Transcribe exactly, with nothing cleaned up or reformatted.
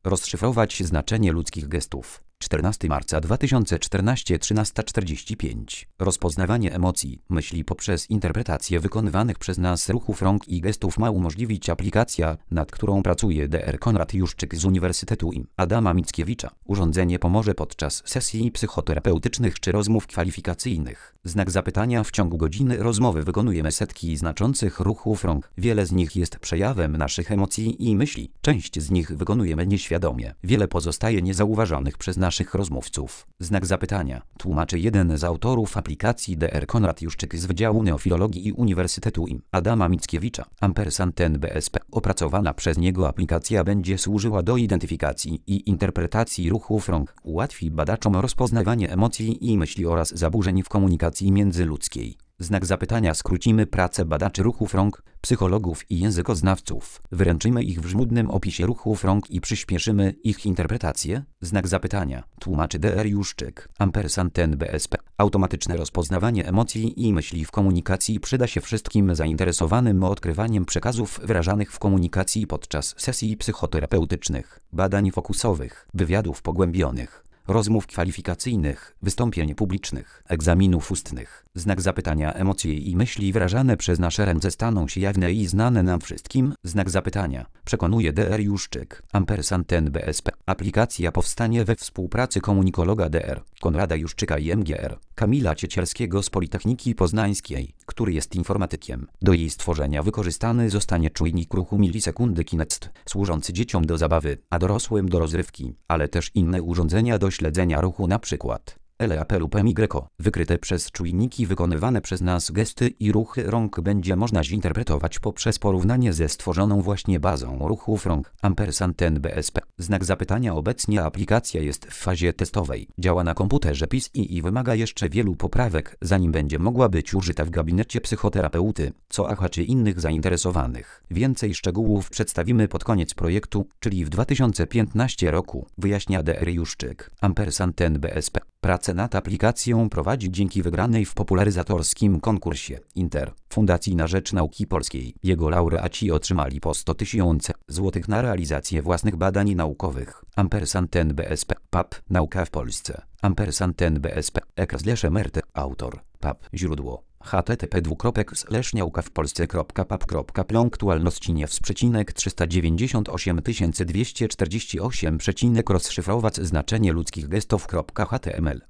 Rozszyfrować znaczenie ludzkich gestów. czternastego marca dwa tysiące czternastego, trzynasta czterdzieści pięć. Rozpoznawanie emocji, myśli poprzez interpretację wykonywanych przez nas ruchów rąk i gestów ma umożliwić aplikacja, nad którą pracuje dr Konrad Juszczyk z Uniwersytetu im. Adama Mickiewicza. Urządzenie pomoże podczas sesji psychoterapeutycznych czy rozmów kwalifikacyjnych. Znak zapytania: w ciągu godziny rozmowy wykonujemy setki znaczących ruchów rąk. Wiele z nich jest przejawem naszych emocji i myśli. Część z nich wykonujemy nieświadomie. Wiele pozostaje niezauważonych przez naszych rozmówców. Znak zapytania. Tłumaczy jeden z autorów aplikacji dr Konrad Juszczyk z Wydziału Neofilologii i Uniwersytetu im. Adama Mickiewicza. Ampersand ten B S P. Opracowana przez niego aplikacja będzie służyła do identyfikacji i interpretacji ruchów rąk. Ułatwi badaczom rozpoznawanie emocji i myśli oraz zaburzeń w komunikacji międzyludzkiej. Znak zapytania. Skrócimy pracę badaczy ruchów rąk, psychologów i językoznawców. Wyręczymy ich w żmudnym opisie ruchów rąk i przyspieszymy ich interpretację. Znak zapytania. Tłumaczy dr Juszczyk. Ampersand ten B S P. Automatyczne rozpoznawanie emocji i myśli w komunikacji przyda się wszystkim zainteresowanym odkrywaniem przekazów wyrażanych w komunikacji podczas sesji psychoterapeutycznych, badań fokusowych, wywiadów pogłębionych, rozmów kwalifikacyjnych, wystąpień publicznych, egzaminów ustnych. Znak zapytania. Emocje i myśli wyrażane przez nasze ręce staną się jawne i znane nam wszystkim. Znak zapytania. Przekonuje dr Juszczyk. Ampersand ten B S P. Aplikacja powstanie we współpracy komunikologa dr Konrada Juszczyka i M G R Kamila Ciecielskiego z Politechniki Poznańskiej, który jest informatykiem. Do jej stworzenia wykorzystany zostanie czujnik ruchu milisekundy Kinect, służący dzieciom do zabawy, a dorosłym do rozrywki, ale też inne urządzenia do śledzenia ruchu, np. L E A P lub M Y O. Wykryte przez czujniki wykonywane przez nas gesty i ruchy rąk będzie można zinterpretować poprzez porównanie ze stworzoną właśnie bazą ruchów rąk. Ampersand ten B S P. Znak zapytania. Obecnie aplikacja jest w fazie testowej. Działa na komputerze P C i, i wymaga jeszcze wielu poprawek, zanim będzie mogła być użyta w gabinecie psychoterapeuty, co ahaczy innych zainteresowanych. Więcej szczegółów przedstawimy pod koniec projektu, czyli w dwa tysiące piętnastym roku, wyjaśnia dr Juszczyk. Ampersand ten B S P. Pracę nad aplikacją prowadzi dzięki wygranej w popularyzatorskim konkursie Inter Fundacji na Rzecz Nauki Polskiej. Jego laureaci otrzymali po sto tysięcy złotych na realizację własnych badań naukowych. Ampersand ten B S P. P A P. Nauka w Polsce. Ampersand ten B S P. Ekras M R T. Autor. P A P. Źródło. h t t p dwukropek slash nauka w polsce kropka p a p kropka p l aktualności niews przecinek trzysta dziewięćdziesiąt osiem tysięcy dwieście czterdzieści osiem przecinek rozszyfrować znaczenie ludzkich gestów kropka h t m l